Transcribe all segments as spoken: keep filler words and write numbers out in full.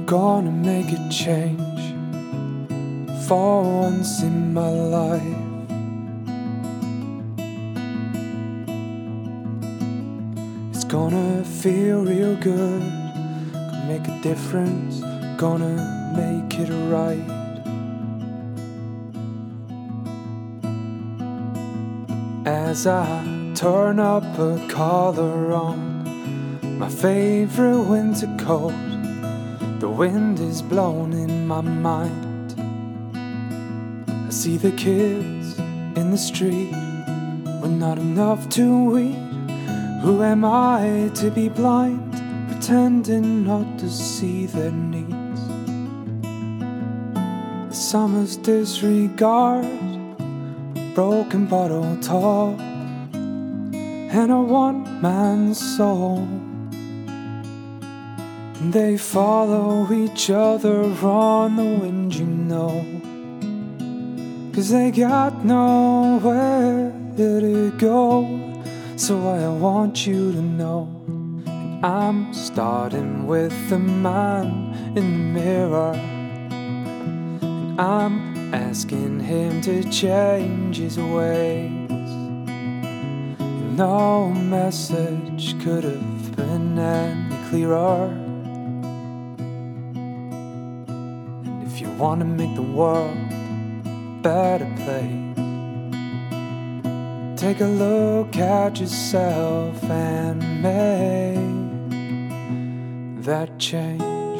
gonna make a change for once in my life. It's gonna feel real good, gonna make a difference, gonna make it right. As I turn up a collar on my favorite winter coat, the wind is blowing in my mind. I see the kids in the street with not enough to eat. Who am I to be blind, pretending not to see their needs? The summer's disregard, broken bottle talk, and a one-man soul. And they follow each other on the wind, you know, 'cause they got nowhere to go. So I want you to know, and I'm starting with the man in the mirror, and I'm asking him to change his ways. No message could have been any clearer. And if you want to make the world a better place, take a look at yourself and make that change.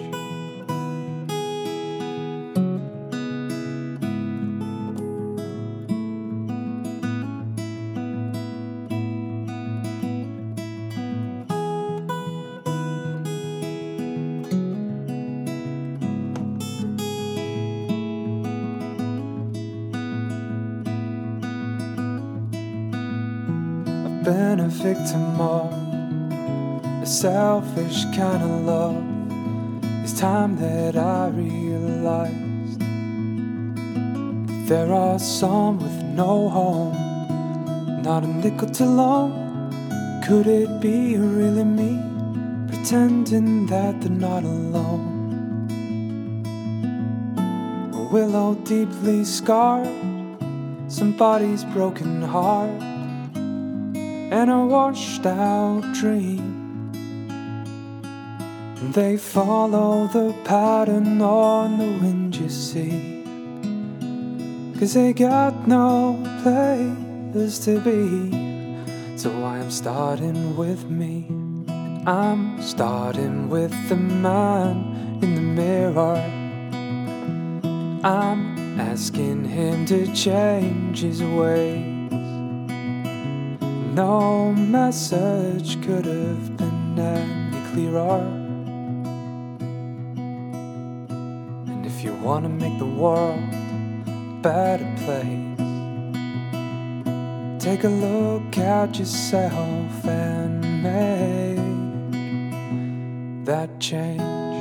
Been a victim of a selfish kind of love. It's time that I realized there are some with no home, not a nickel to loan. Could it be really me, pretending that they're not alone? A willow deeply scarred, somebody's broken heart, and a washed out dream. And they follow the pattern on the wind, you see, 'cause they got no place to be. So I am starting with me, and I'm starting with the man in the mirror. I'm asking him to change his ways. No message could have been any clearer. And if you want to make the world a better place, take a look at yourself and make that change.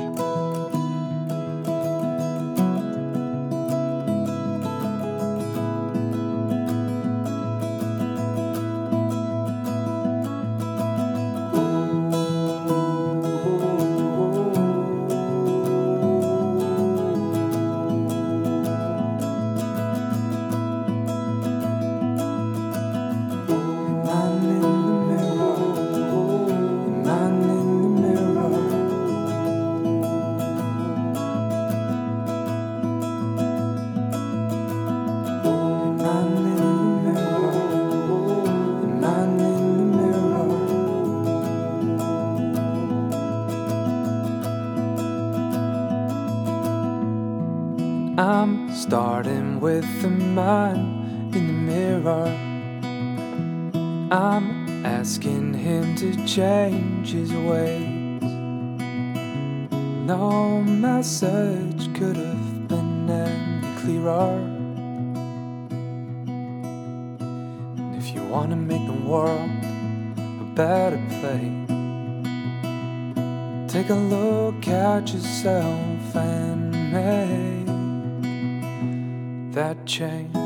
I'm starting with the man in the mirror. I'm asking him to change his ways. No message could have been any clearer. And if you want to make the world a better place, take a look at yourself and make that change.